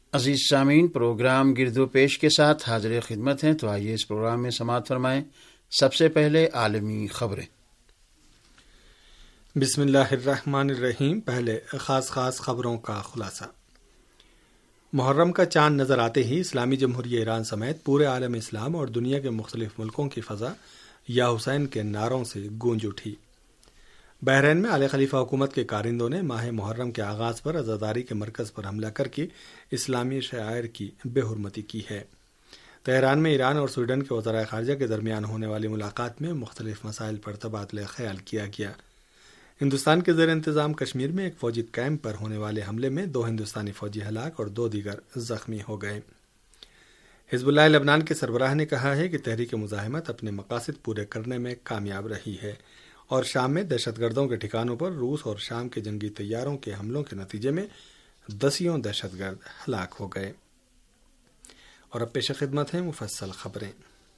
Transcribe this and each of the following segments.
عزیز سامعین، پروگرام گرد و پیش کے ساتھ حاضر خدمت ہیں، تو آئیے اس پروگرام میں سماعت فرمائیں۔ سب سے پہلے عالمی خبریں۔ بسم اللہ الرحمن الرحیم۔ پہلے خاص خبروں کا خلاصہ۔ محرم کا چاند نظر آتے ہی اسلامی جمہوریہ ایران سمیت پورے عالم اسلام اور دنیا کے مختلف ملکوں کی فضا یا حسین کے نعروں سے گونج اٹھی۔ بحرین میں اعلی خلیفہ حکومت کے کارندوں نے ماہ محرم کے آغاز پر عزاداری کے مرکز پر حملہ کر کے اسلامی شعائر کی بے حرمتی کی ہے۔ تہران میں ایران اور سویڈن کے وزرائے خارجہ کے درمیان ہونے والی ملاقات میں مختلف مسائل پر تبادلہ خیال کیا گیا۔ ہندوستان کے زیر انتظام کشمیر میں ایک فوجی کیمپ پر ہونے والے حملے میں 2 ہندوستانی فوجی ہلاک اور 2 دیگر زخمی ہو گئے۔ حزب اللہ لبنان کے سربراہ نے کہا ہے کہ تحریک مزاحمت اپنے مقاصد پورے کرنے میں کامیاب رہی ہے اور شام میں دہشت گردوں کے ٹھکانوں پر روس اور شام کے جنگی طیاروں کے حملوں کے نتیجے میں 10 دہشت گرد ہلاک ہو گئے۔ اور اب پیش خدمت ہیں مفصل خبریں۔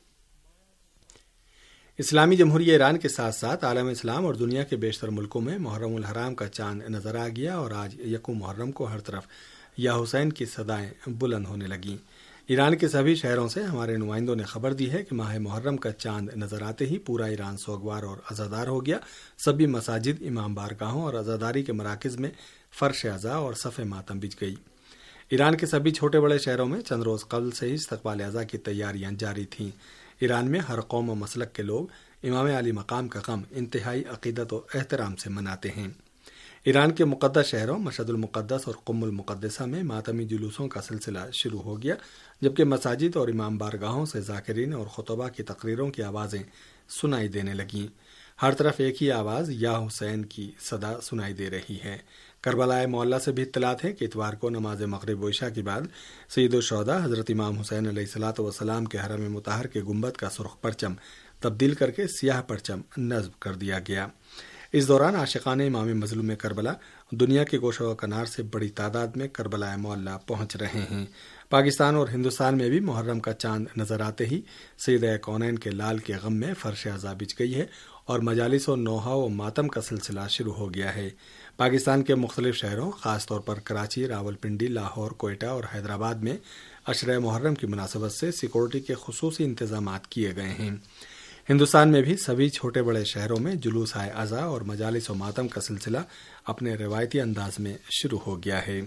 اسلامی جمہوریہ ایران کے ساتھ ساتھ عالم اسلام اور دنیا کے بیشتر ملکوں میں محرم الحرام کا چاند نظر آ گیا اور آج یکم محرم کو ہر طرف یا حسین کی صدائیں بلند ہونے لگیں۔ ایران کے سبھی شہروں سے ہمارے نمائندوں نے خبر دی ہے کہ ماہ محرم کا چاند نظر آتے ہی پورا ایران سوگوار اور عزادار ہو گیا۔ سبھی مساجد، امام بارگاہوں اور عزاداری کے مراکز میں فرش عزا اور صف ماتم بچھ گئی۔ ایران کے سبھی چھوٹے بڑے شہروں میں چند روز قبل سے ہی استقبال عزا کی تیاریاں جاری تھیں۔ ایران میں ہر قوم و مسلک کے لوگ امام علی مقام کا غم انتہائی عقیدت و احترام سے مناتے ہیں۔ ایران کے مقدس شہروں مشہد المقدس اور قم المقدسہ میں ماتمی جلوسوں کا سلسلہ شروع ہو گیا، جبکہ مساجد اور امام بارگاہوں سے ذاکرین اور خطبہ کی تقریروں کی آوازیں سنائی دینے لگیں۔ ہر طرف ایک ہی آواز یا حسین کی صدا سنائی دے رہی ہے۔ کربلا معلیٰ سے بھی اطلاعات ہے کہ اتوار کو نماز مغرب و عشاء کے بعد سید الشہداء حضرت امام حسین علیہ الصلوۃ والسلام کے حرم مطہر کے گنبد کا سرخ پرچم تبدیل کر کے سیاہ پرچم نصب کر دیا گیا۔ اس دوران عاشقان امام مظلوم کربلا دنیا کے گوشہ و کنار سے بڑی تعداد میں کربلا معلیٰ پہنچ رہے ہیں۔ پاکستان اور ہندوستان میں بھی محرم کا چاند نظر آتے ہی سید کونین کے لال کے غم میں فرش عزا بچھ گئی ہے اور مجالس و نوحہ و ماتم کا سلسلہ شروع ہو گیا ہے۔ پاکستان کے مختلف شہروں خاص طور پر کراچی، راولپنڈی، لاہور، کوئٹہ اور حیدرآباد میں عشرہ محرم کی مناسبت سے سیکورٹی کے خصوصی انتظامات کیے گئے ہیں۔ ہندوستان میں بھی سبھی چھوٹے بڑے شہروں میں جلوس عزا اور مجالس و ماتم کا سلسلہ اپنے روایتی انداز میں شروع ہو گیا ہے۔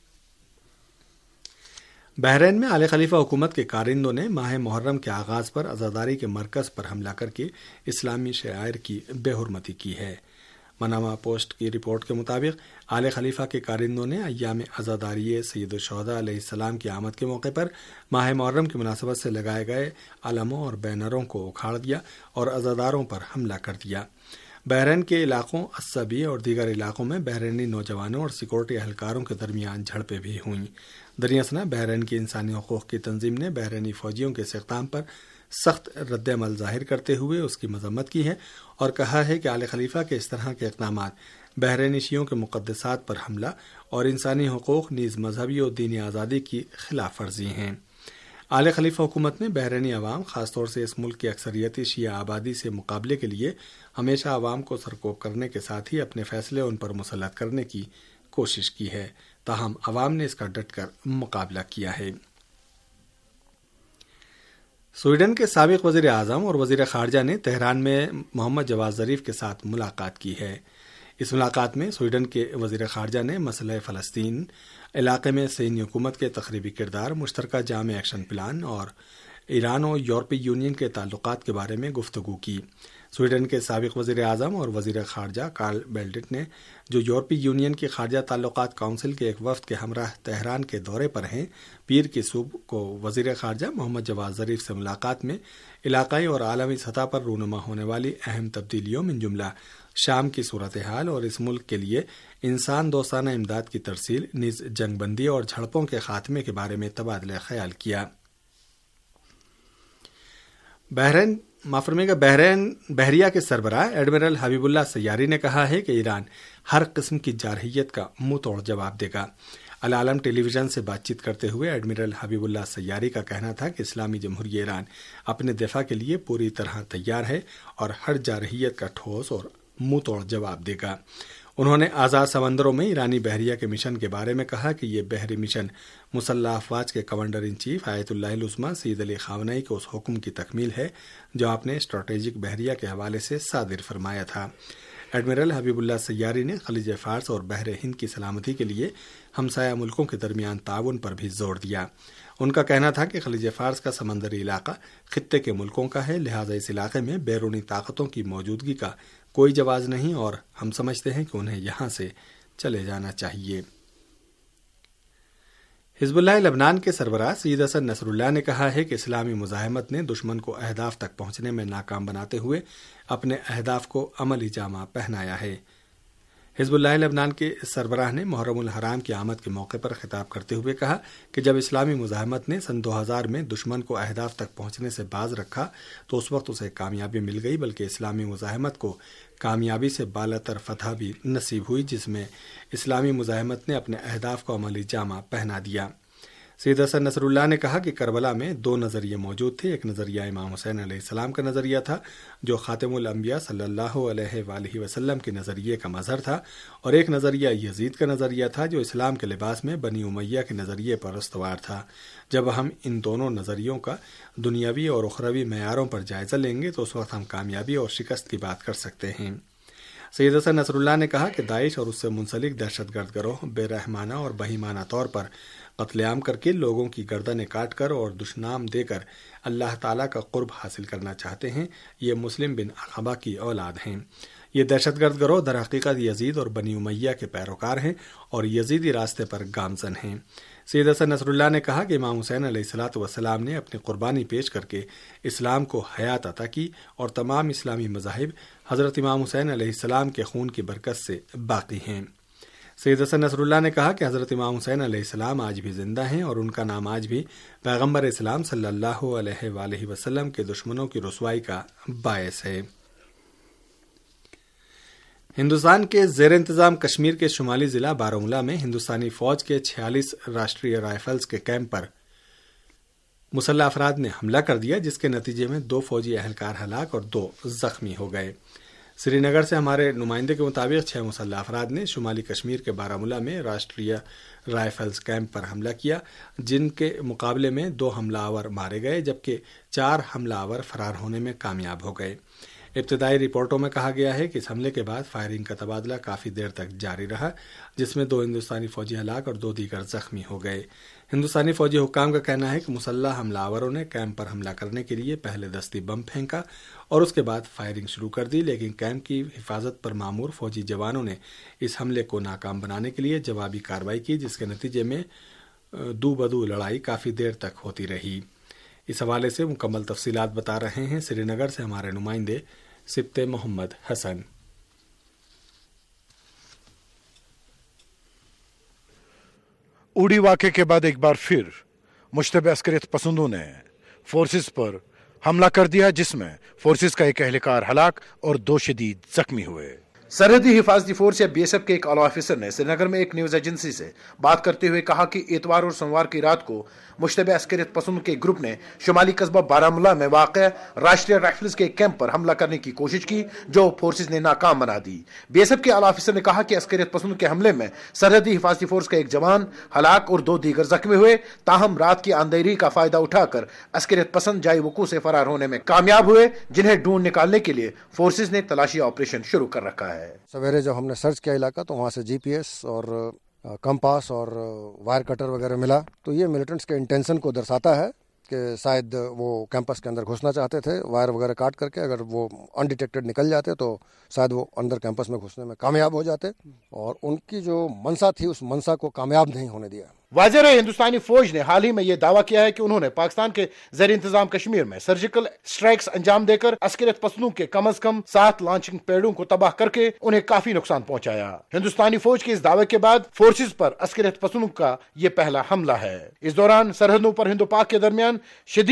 بحرین میں اعلی خلیفہ حکومت کے کارندوں نے ماہ محرم کے آغاز پر عزاداری کے مرکز پر حملہ کر کے اسلامی شعائر کی بے حرمتی کی ہے۔ منامہ پوسٹ کی رپورٹ کے مطابق اعلی خلیفہ کے کارندوں نے ایام عزاداری سید الشہداء علیہ السلام کی آمد کے موقع پر ماہ محرم کی مناسبت سے لگائے گئے علموں اور بینروں کو اکھاڑ دیا اور عزاداروں پر حملہ کر دیا۔ بحرین کے علاقوں الصبی اور دیگر علاقوں میں بحرینی نوجوانوں اور سیکورٹی اہلکاروں کے درمیان جھڑپیں بھی ہوئیں۔ دریں اثنا بحرین کی انسانی حقوق کی تنظیم نے بحرینی فوجیوں کے اس اقدام پر سخت رد عمل ظاہر کرتے ہوئے اس کی مذمت کی ہے اور کہا ہے کہ اعلی خلیفہ کے اس طرح کے اقدامات بحرینی شیعوں کے مقدسات پر حملہ اور انسانی حقوق نیز مذہبی اور دینی آزادی کی خلاف ورزی ہیں۔ اعلی خلیفہ حکومت نے بحرینی عوام خاص طور سے اس ملک کی اکثریتی شیعہ آبادی سے مقابلے کے لیے ہمیشہ عوام کو سرکوب کرنے کے ساتھ ہی اپنے فیصلے ان پر مسلط کرنے کی کوشش کی ہے، تاہم عوام نے اس کا ڈٹ کر مقابلہ کیا ہے۔ سویڈن کے سابق وزیر اعظم اور وزیر خارجہ نے تہران میں محمد جواد ظریف کے ساتھ ملاقات کی ہے۔ اس ملاقات میں سویڈن کے وزیر خارجہ نے مسئلہ فلسطین، علاقے میں صہیونی حکومت کے تخریبی کردار، مشترکہ جامع ایکشن پلان اور ایران اور یورپی یونین کے تعلقات کے بارے میں گفتگو کی۔ سویڈن کے سابق وزیر اعظم اور وزیر خارجہ کارل بیلڈٹ نے، جو یورپی یونین کی خارجہ تعلقات کونسل کے ایک وفد کے ہمراہ تہران کے دورے پر ہیں، پیر کی صبح کو وزیر خارجہ محمد جواد ظریف سے ملاقات میں علاقائی اور عالمی سطح پر رونما ہونے والی اہم تبدیلیوں من جملہ شام کی صورتحال اور اس ملک کے لیے انسان دوستانہ امداد کی ترسیل نیز جنگ بندی اور جھڑپوں کے خاتمے کے بارے میں تبادلہ خیال کیا۔ بحریہ کے سربراہ ایڈمرل حبیب اللہ سیاری نے کہا ہے کہ ایران ہر قسم کی جارحیت کا منہ توڑ جواب دے گا۔ العالم ٹیلی ویژن سے بات چیت کرتے ہوئے ایڈمرل حبیب اللہ سیاری کا کہنا تھا کہ اسلامی جمہوریہ ایران اپنے دفاع کے لیے پوری طرح تیار ہے اور ہر جارحیت کا ٹھوس اور منہ توڑ جواب دے گا۔ انہوں نے آزاد سمندروں میں ایرانی بحریہ کے مشن کے بارے میں کہا کہ یہ بحری مشن مسلح افواج کے کمانڈر ان چیف آیت اللہ العظمیٰ سید علی خامنئی کے اس حکم کی تکمیل ہے جو آپ نے اسٹریٹجک بحریہ کے حوالے سے صادر فرمایا تھا۔ ایڈمرل حبیب اللہ سیاری نے خلیج فارس اور بحر ہند کی سلامتی کے لیے ہمسایہ ملکوں کے درمیان تعاون پر بھی زور دیا۔ ان کا کہنا تھا کہ خلیج فارس کا سمندری علاقہ خطے کے ملکوں کا ہے، لہٰذا اس علاقے میں بیرونی طاقتوں کی موجودگی کا کوئی جواز نہیں اور ہم سمجھتے ہیں کہ انہیں یہاں سے چلے جانا چاہیے۔ حزب اللہ لبنان کے سربراہ سید حسن نصر اللہ نے کہا ہے کہ اسلامی مزاحمت نے دشمن کو اہداف تک پہنچنے میں ناکام بناتے ہوئے اپنے اہداف کو عملی جامہ پہنایا ہے۔ حزب اللہ لبنان کے سربراہ نے محرم الحرام کی آمد کے موقع پر خطاب کرتے ہوئے کہا کہ جب اسلامی مزاحمت نے سن 2000 میں دشمن کو اہداف تک پہنچنے سے باز رکھا تو اس وقت اسے کامیابی مل گئی، بلکہ اسلامی مزاحمت کو کامیابی سے بالاتر فتح بھی نصیب ہوئی، جس میں اسلامی مزاحمت نے اپنے اہداف کو عملی جامہ پہنا دیا۔ سید حسن نصر اللہ نے کہا کہ کربلا میں 2 نظریے موجود تھے۔ ایک نظریہ امام حسین علیہ السلام کا نظریہ تھا جو خاتم الانبیاء صلی اللہ علیہ وآلہ وسلم کے نظریے کا مظہر تھا، اور ایک نظریہ یزید کا نظریہ تھا جو اسلام کے لباس میں بنی امیہ کے نظریے پر استوار تھا۔ جب ہم ان دونوں نظریوں کا دنیاوی اور اخروی معیاروں پر جائزہ لیں گے تو اس وقت ہم کامیابی اور شکست کی بات کر سکتے ہیں۔ سید حسن نصر اللہ نے کہا کہ داعش اور اس سے منسلک دہشت گرد گروہ بے رحمانہ اور بہیمانہ طور پر قتل عام کر کے لوگوں کی گردنیں کاٹ کر اور دشنام دے کر اللہ تعالیٰ کا قرب حاصل کرنا چاہتے ہیں۔ یہ مسلم بن عقبہ کی اولاد ہیں۔ یہ دہشت گرد گروہ در حقیقت یزید اور بنی امیہ کے پیروکار ہیں اور یزیدی راستے پر گامزن ہیں۔ سید حسن نصر اللہ نے کہا کہ امام حسین علیہ الصلوۃ والسلام نے اپنی قربانی پیش کر کے اسلام کو حیات عطا کی اور تمام اسلامی مذاہب حضرت امام حسین علیہ السلام کے خون کی برکت سے باقی ہیں۔ سید حسن نصر اللہ نے کہا کہ حضرت امام حسین علیہ السلام آج بھی زندہ ہیں اور ان کا نام آج بھی پیغمبر اسلام صلی اللہ علیہ وآلہ وسلم کے دشمنوں کی رسوائی کا باعث ہے۔ ہندوستان کے زیر انتظام کشمیر کے شمالی ضلع بارہمولہ میں ہندوستانی فوج کے 46 راشٹریہ رائفلز کے کیمپ پر مسلح افراد نے حملہ کر دیا، جس کے نتیجے میں 2 فوجی اہلکار ہلاک اور 2 زخمی ہو گئے۔ سری نگر سے ہمارے نمائندے کے مطابق 6 مسلح افراد نے شمالی کشمیر کے بارہمولہ میں راشٹریہ رائفلز کیمپ پر حملہ کیا، جن کے مقابلے میں 2 حملہ آور مارے گئے جبکہ 4 حملہ آور فرار ہونے میں کامیاب ہو گئے۔ ابتدائی رپورٹوں میں کہا گیا ہے کہ اس حملے کے بعد فائرنگ کا تبادلہ کافی دیر تک جاری رہا، جس میں 2 ہندوستانی فوجی ہلاک اور 2 دیگر زخمی ہو گئے۔ ہندوستانی فوجی حکام کا کہنا ہے کہ مسلح حملہ آوروں نے کیمپ پر حملہ کرنے کے لیے پہلے دستی بم پھینکا اور اس کے بعد فائرنگ شروع کر دی، لیکن کیمپ کی حفاظت پر مامور فوجی جوانوں نے اس حملے کو ناکام بنانے کے لیے جوابی کارروائی کی، جس کے نتیجے میں دو بدو لڑائی کافی دیر تک ہوتی رہی۔ اس حوالے سے مکمل تفصیلات بتا رہے ہیں سری نگر سے ہمارے نمائندے سبت محمد حسن۔ اوڑی واقعے کے بعد ایک بار پھر مشتبہ عسکریت پسندوں نے فورسز پر حملہ کر دیا، جس میں فورسز کا ایک اہلکار ہلاک اور 2 شدید زخمی ہوئے۔ سرحدی حفاظتی فورس یا بی ایس ایف کے ایک اعلی آفیسر نے سری نگر میں ایک نیوز ایجنسی سے بات کرتے ہوئے کہا کہ اتوار اور سوموار کی رات کو مشتبہ عسکریت پسند کے گروپ نے شمالی قصبہ بارہمولہ میں واقع راشٹریہ رائفلز کے ایک کیمپ پر حملہ کرنے کی کوشش کی، جو فورسز نے ناکام بنا دی۔ بی ایس ایف کے اعلی آفیسر نے کہا کہ عسکریت پسند کے حملے میں سرحدی حفاظتی فورس کا ایک جوان ہلاک اور 2 دیگر زخمی ہوئے، تاہم رات کی اندھیری کا فائدہ اٹھا کر عسکریت پسند جائے وقوع سے فرار ہونے میں کامیاب ہوئے، جنہیں ڈھونڈ نکالنے کے لیے فورسز نے تلاشی آپریشن شروع کر رکھا ہے۔ سویرے جب ہم نے سرچ کیا علاقہ تو وہاں سے جی پی ایس اور کمپاس اور وائر کٹر وغیرہ ملا، تو یہ ملیٹنٹس کے انٹینشن کو درساتا ہے کہ شاید وہ کیمپس کے اندر گھسنا چاہتے تھے، وائر وغیرہ کاٹ کر کے اگر وہ انڈیٹیکٹڈ نکل جاتے تو شاید وہ اندر کیمپس میں گھسنے میں کامیاب ہو جاتے، اور ان کی جو منشا تھی اس منشا کو کامیاب نہیں ہونے دیا۔ واضح رہے ہندوستانی فوج نے حال ہی میں یہ دعویٰ کیا ہے کہ انہوں نے پاکستان کے زیر انتظام کشمیر میں سرجیکل اسٹرائکس انجام دے کر عسکریت پسندوں کے کم از کم 7 لانچنگ پیڈوں کو تباہ کر کے انہیں کافی نقصان پہنچایا۔ ہندوستانی فوج کے اس دعوے کے بعد فورسز پر عسکریت پسندوں کا یہ پہلا حملہ ہے۔ اس دوران سرحدوں پر ہند و پاک کے درمیان شدید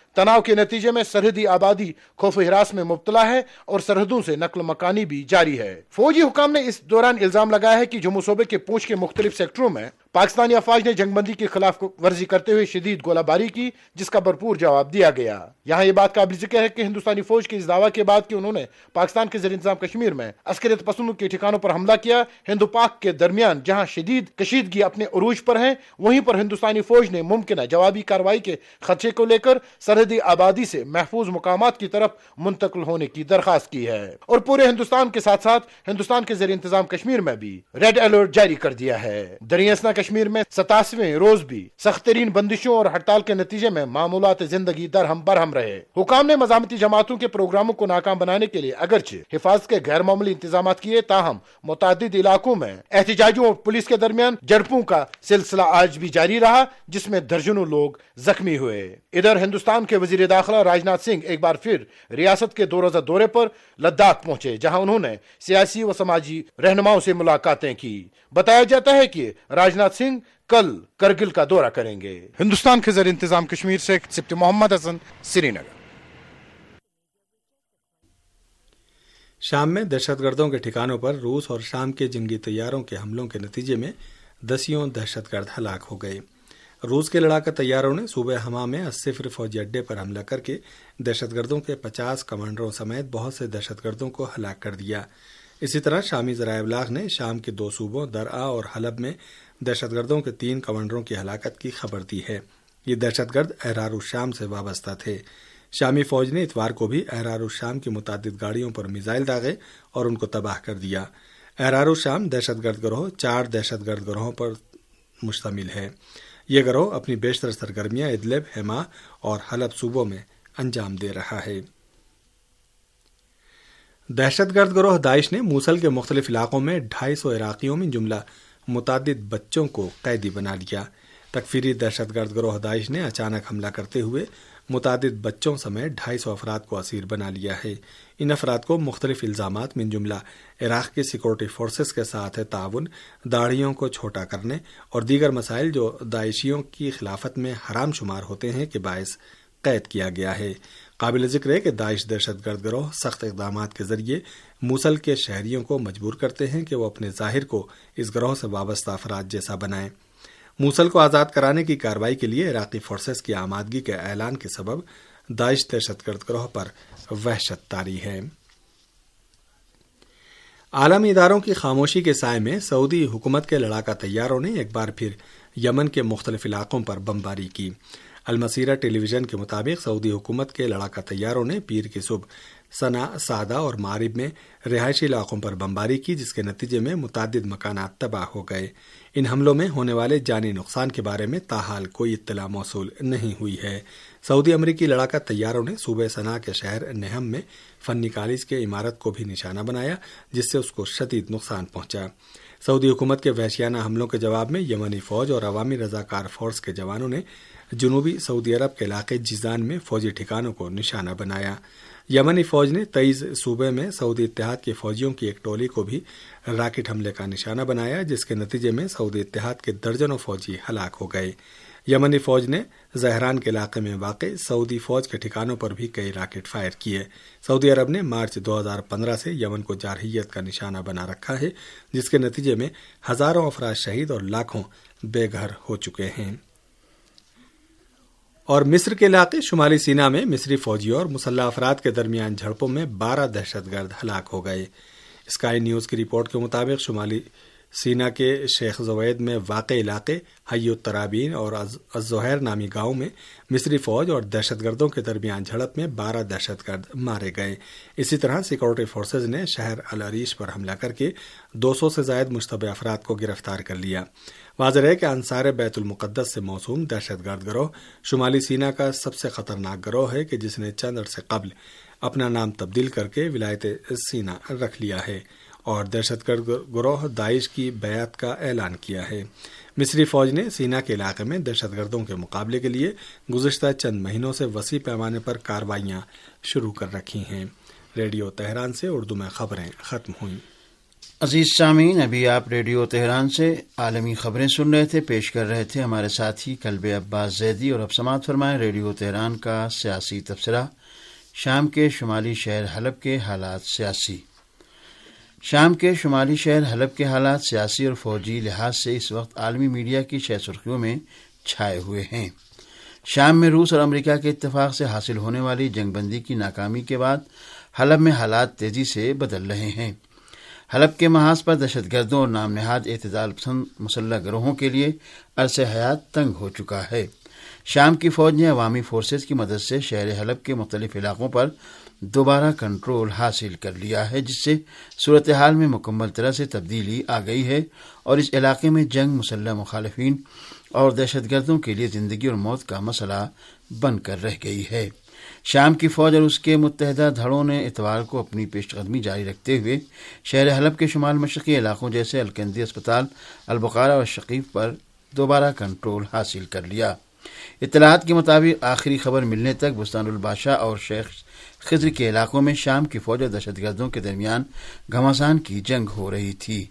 तनाव के नतीजे में सरहदी आबादी खौफ हिरास में मुब्तला है और सरहदों से नकल मकानी भी जारी है। फौजी हुकाम ने इस दौरान इल्जाम लगाया है कि जम्मू सूबे के पूंछ के मुख्तलिफ सेक्टरों में पाकिस्तानी अफवाज ने जंगबंदी की खिलाफ वर्जी करते हुए शदीद गोलाबारी की, जिसका भरपूर जवाब दिया गया। यहाँ ये बात काबिल जिक्र है कि हिंदुस्तानी फौज के इस दावा के बाद कि उन्होंने पाकिस्तान के ज़ेर इंतजाम कश्मीर में अस्करियत पसंदों के ठिकानों पर हमला किया, हिंदू पाक के दरमियान जहाँ शदीद कशीदगी अपने उरूज पर है, वहीं पर हिंदुस्तानी फौज ने मुमकिन जवाबी कार्रवाई के खदशे को लेकर सरहदी आबादी से महफूज मुकामात की तरफ मुंतकिल होने की दरखास्त की है और पूरे हिंदुस्तान के साथ साथ हिंदुस्तान के ज़ेर इंतजाम कश्मीर में भी रेड अलर्ट जारी कर दिया है। दरियासना कश्मीर में 87वें रोज भी सख्त तरीन बंदिशों और हड़ताल के नतीजे में मामूलात जिंदगी दरहम बरहम रहे। हुकाम ने मज़ामती जमातों के प्रोग्रामों को नाकाम बनाने के लिए अगरचे हिफाजत के गैर मामूली इंतजाम किए, ताहम मुतादिद इलाकों में एहतजाजियों और पुलिस के दरमियान झड़पों का सिलसिला आज भी जारी रहा, जिसमें दर्जनों लोग जख्मी हुए। इधर हिंदुस्तान के वजीर दाखिला राजनाथ सिंह एक बार फिर रियासत के 2 रोज़ा दौरे पर लद्दाख पहुंचे, जहां उन्होंने सियासी व समाजी रहनुमाओं से मुलाकातें की। बताया जाता है कि राजनाथ सिंह कल करगिल का दौरा करेंगे। हिंदुस्तान के ज़ेर इंतजाम कश्मीर से सिप्टी मोहम्मद हसन, श्रीनगर। शाम में दहशतगर्दों के ठिकानों पर रूस और शाम के जंगी तैयारों के हमलों के नतीजे में दसियों दहशतगर्द हलाक हो गए। रूस के लड़ाका तैयारों ने सूबे हमा में अस्सिफर फौजी अड्डे पर हमला करके दहशतगर्दों के 50 कमांडरों समेत बहुत से दहशतगर्दों को हलाक कर दिया। इसी तरह शामी ज़राए इब्लाग ने शाम के 2 सूबों दरआ और हलब में दहशतगर्दों के 3 कमांडरों की हलाकत की खबर दी है। ये दहशतगर्द अहरारुश शाम से वाबस्ता थे। शामी फौज ने इतवार को भी अहरारुश शाम की मुतादिद गाड़ियों पर मिसाइल दागे और उनको तबाह कर दिया। अहरारुश शाम दहशतगर्द गिरोह 4 दहशतगर्द गिरोहों पर मुश्तमिल है। ये गिरोह अपनी बेशतर सरगर्मियां इदलिब, हेमा और हलब सूबों में अंजाम दे रहा है। दहशतगर्द गिरोह दाइश ने मूसल के मुख्तलिफ इलाकों में 250 इराकियों में जुमला मुतादिद बच्चों को कैदी बना लिया। तकफीरी दहशतगर्द गिरोह दाइश ने अचानक हमला करते हुए मुतादिद बच्चों समेत 250 अफराद को असीर बना लिया है। इन अफराद को मुख्तलिफ इल्जामात में जुमला इराक की सिक्योरिटी फोर्सेस के साथ ताउन, दाढ़ियों को छोटा करने और दीगर मसाइल जो दाइशियों की खिलाफत में हराम शुमार होते हैं के बायस कैद किया गया है। काबिल जिक्र है कि दाइश दहशतगर्द गिरोह सख्त इक़दाम के जरिए मूसल के शहरियों को मजबूर करते हैं कि वो अपने ज़ाहिर को इस गिरोह से वाबस्ता अफराद जैसा बनाएं। मूसल को आज़ाद कराने की कार्रवाई के लिए इराकी फोर्सेस की आमादगी के ऐलान के सबब दाइश दहशतगर्द गिरोह पर वहशत तारी है। आलमी इदारों की खामोशी के साए में सऊदी हुकूमत के लड़ाका तैयारों ने एक बार फिर यमन के मुख्तलिफ इलाकों पर बमबारी की। अलमसीरा टेलीविजन के मुताबिक सऊदी हुकूमत के लड़ाका तैयारों ने पीर की सुबह सना, सादा और मारिब में रिहायशी इलाकों पर बमबारी की, जिसके नतीजे में मुतादिद मकानात तबाह हो गए। इन हमलों में होने वाले जानी नुकसान के बारे में ताहाल कोई इत्तला मौसूल नहीं हुई है। सऊदी अमरीकी लड़ाका तैयारों ने सूबे सना के शहर नेहम में फन्नी कॉलेज के इमारत को भी निशाना बनाया, जिससे उसको शदीद नुकसान पहुंचा। सऊदी हुकूमत के वहशियाना हमलों के जवाब में यमनी फौज और अवामी रजाकार फोर्स के जवानों ने जनूबी सऊदी अरब के इलाके जीजान में फौजी ठिकानों को निशाना बनाया। यमनी फौज ने 23 सूबे में सऊदी इत्तेहाद के फौजियों की एक टोली को भी रॉकेट हमले का निशाना बनाया, जिसके नतीजे में सऊदी इत्तेहाद के दर्जनों फौजी हलाक हो गए। यमनी फौज ने जहरान के इलाके में वाक़ सऊदी फौज के ठिकानों पर भी कई रॉकेट फायर किए। सऊदी अरब ने मार्च 2015 से यमन को जारहियत का निशाना बना रखा है, जिसके नतीजे में हजारों अफराद शहीद और लाखों बेघर हो चुके हैं। और मिस्र के इलाके शुमाली सीना में मिस्री फौजियों और मुसल्लह अफराद के दरमियान झड़पों में 12 दहशतगर्द हलाक हो गए। स्काई न्यूज़ की रिपोर्ट के मुताबिक शुमाली सीना के शेख ज़वैद में वाक़ इलाके हय्युत तराबीन और अज़्ज़ोहैर नामी गांव में मिस्री फौज और दहशतगर्दों के दरमियान झड़प में 12 दहशतगर्द मारे गए। इसी तरह सिक्योरिटी फोर्सेज ने शहर अल अरीश पर हमला करके 200 से ज़ायद मुश्तबे अफराद को गिरफ्तार कर लिया। वाज़ेह है कि अंसार बैतुल मुक़द्दस से मौसूम दहशतगर्द गिरोह शुमाली सीना का सबसे खतरनाक गिरोह है कि जिसने चंद अरसे कबल अपना नाम तब्दील करके विलायत सीना रख लिया है और दहशतगर्द गिरोह दाइश की बैत का ऐलान किया है। मिस्री फौज ने सीना के इलाके में दहशतगर्दों के मुकाबले के लिए गुज़िश्ता चंद महीनों से वसी पैमाने पर कार्रवाइयाँ शुरू कर रखी हैं। रेडियो तेहरान से उर्दू में खबरें खत्म हुईं। عزیز سامعین، ابھی آپ ریڈیو تہران سے عالمی خبریں سن رہے تھے، پیش کر رہے تھے ہمارے ساتھی کلب عباس زیدی، اور اب سماعت فرمائیں ریڈیو تہران کا سیاسی تبصرہ۔ شام کے شمالی شہر حلب کے حالات سیاسی۔ شام کے شمالی شہر حلب کے حالات سیاسی اور فوجی لحاظ سے اس وقت عالمی میڈیا کی شہ سرخیوں میں چھائے ہوئے ہیں۔ شام میں روس اور امریکہ کے اتفاق سے حاصل ہونے والی جنگ بندی کی ناکامی کے بعد حلب میں حالات تیزی سے بدل رہے ہیں۔ حلب کے محاذ پر دہشت گردوں اور نام نہاد اعتدال پسند مسلح گروہوں کے لیے عرص حیات تنگ ہو چکا ہے۔ شام کی فوج نے عوامی فورسز کی مدد سے شہر حلب کے مختلف علاقوں پر دوبارہ کنٹرول حاصل کر لیا ہے، جس سے صورتحال میں مکمل طرح سے تبدیلی آ گئی ہے اور اس علاقے میں جنگ مسلح مخالفین اور دہشت گردوں کے لیے زندگی اور موت کا مسئلہ بن کر رہ گئی ہے۔ شام کی فوج اور اس کے متحدہ دھڑوں نے اتوار کو اپنی پیش قدمی جاری رکھتے ہوئے شہر حلب کے شمال مشرقی علاقوں جیسے الکندی اسپتال، البقارہ اور شقیف پر دوبارہ کنٹرول حاصل کر لیا۔ اطلاعات کے مطابق آخری خبر ملنے تک بستان الباشا اور شیخ خضر کے علاقوں میں شام کی فوج اور دہشت گردوں کے درمیان گھمسان کی جنگ ہو رہی تھی۔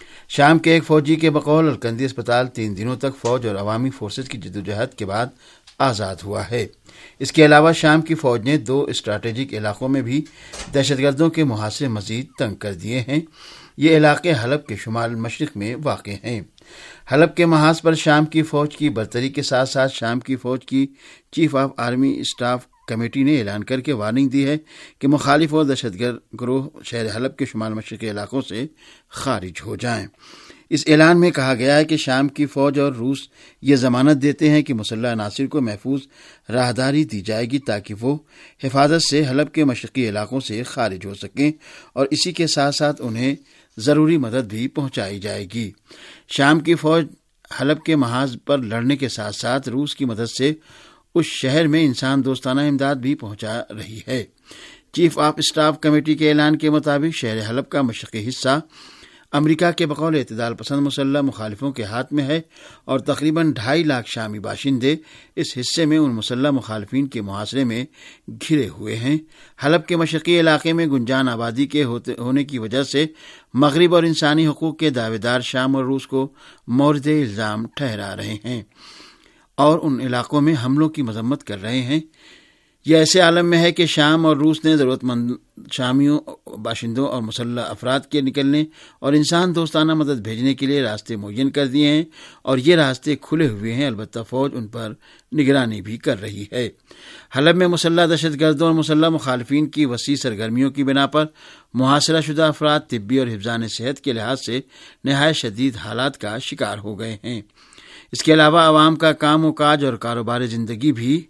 شام کے ایک فوجی کے بقول الکندی اسپتال 3 دنوں تک فوج اور عوامی فورسز کی جدوجہد کے بعد آزاد ہوا ہے۔ اس کے علاوہ شام کی فوج نے 2 اسٹریٹجک علاقوں میں بھی دہشت گردوں کے محاصرے مزید تنگ کر دیے ہیں۔ یہ علاقے حلب کے شمال مشرق میں واقع ہیں۔ حلب کے محاذ پر شام کی فوج کی برتری کے ساتھ ساتھ شام کی فوج کی chief of army staff committee نے اعلان کر کے وارننگ دی ہے کہ مخالف اور دہشت گرد گروہ شہر حلب کے شمال مشرقی علاقوں سے خارج ہو جائیں۔ اس اعلان میں کہا گیا ہے کہ شام کی فوج اور روس یہ ضمانت دیتے ہیں کہ مسلح عناصر کو محفوظ راہداری دی جائے گی تاکہ وہ حفاظت سے حلب کے مشرقی علاقوں سے خارج ہو سکیں، اور اسی کے ساتھ ساتھ انہیں ضروری مدد بھی پہنچائی جائے گی۔ شام کی فوج حلب کے محاذ پر لڑنے کے ساتھ ساتھ روس کی مدد سے اس شہر میں انسان دوستانہ امداد بھی پہنچا رہی ہے۔ چیف آف اسٹاف کمیٹی کے اعلان کے مطابق شہر حلب کا مشرقی حصہ امریکہ کے بقول اعتدال پسند مسلح مخالفوں کے ہاتھ میں ہے، اور تقریباً 2.5 لاکھ شامی باشندے اس حصے میں ان مسلح مخالفین کے محاصرے میں گھرے ہوئے ہیں۔ حلب کے مشرقی علاقے میں گنجان آبادی کے ہونے کی وجہ سے مغرب اور انسانی حقوق کے دعوے دار شام اور روس کو مورد الزام ٹھہرا رہے ہیں اور ان علاقوں میں حملوں کی مذمت کر رہے ہیں۔ یہ ایسے عالم میں ہے کہ شام اور روس نے ضرورت مند شامیوں، باشندوں اور مسلح افراد کے نکلنے اور انسان دوستانہ مدد بھیجنے کے لیے راستے معین کر دیے ہیں، اور یہ راستے کھلے ہوئے ہیں، البتہ فوج ان پر نگرانی بھی کر رہی ہے۔ حلب میں مسلح دہشت گردوں اور مسلح مخالفین کی وسیع سرگرمیوں کی بنا پر محاصرہ شدہ افراد طبی اور حفظان صحت کے لحاظ سے نہایت شدید حالات کا شکار ہو گئے ہیں۔ اس کے علاوہ عوام کا کام و کاج اور کاروبار زندگی بھی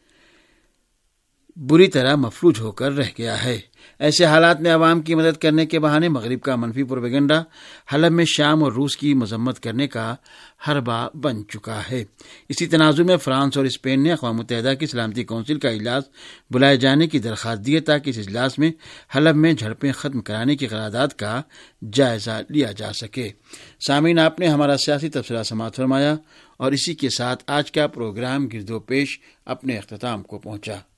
بری طرح مفلوج ہو کر رہ گیا ہے۔ ایسے حالات میں عوام کی مدد کرنے کے بہانے مغرب کا منفی پروپیگنڈا حلب میں شام اور روس کی مذمت کرنے کا حربہ بن چکا ہے۔ اسی تناظر میں فرانس اور اسپین نے اقوام متحدہ کی سلامتی کونسل کا اجلاس بلائے جانے کی درخواست دی ہے تاکہ اس اجلاس میں حلب میں جھڑپیں ختم کرانے کی قرارداد کا جائزہ لیا جا سکے۔ سامعین، آپ نے ہمارا سیاسی تبصرہ سماعت فرمایا، اور اسی کے ساتھ آج کا پروگرام گرد و پیش اپنے اختتام کو پہنچا۔